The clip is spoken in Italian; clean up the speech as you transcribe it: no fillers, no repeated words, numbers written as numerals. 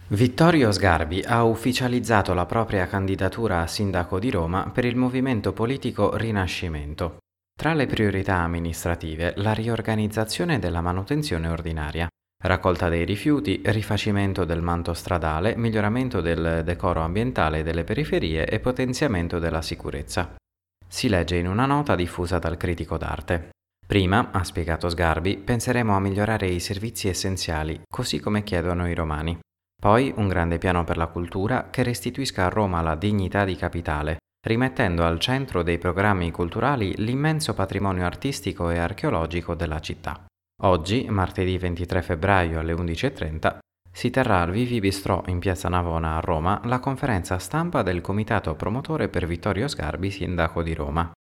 Vittorio Sgarbi ha ufficializzato la propria candidatura a sindaco di Roma per il movimento politico Rinascimento. Tra le priorità amministrative, la riorganizzazione della manutenzione ordinaria, raccolta dei rifiuti, rifacimento del manto stradale, miglioramento del decoro ambientale delle periferie e potenziamento della sicurezza. Si legge in una nota diffusa dal Critico d'Arte. Prima, ha spiegato Sgarbi, penseremo a migliorare i servizi essenziali, così come chiedono i romani. Poi un grande piano per la cultura che restituisca a Roma la dignità di capitale, rimettendo al centro dei programmi culturali l'immenso patrimonio artistico e archeologico della città. Oggi, martedì 23 febbraio alle 11:30, si terrà al Vivi Bistrò in Piazza Navona a Roma la conferenza stampa del comitato promotore per Vittorio Sgarbi, sindaco di Roma.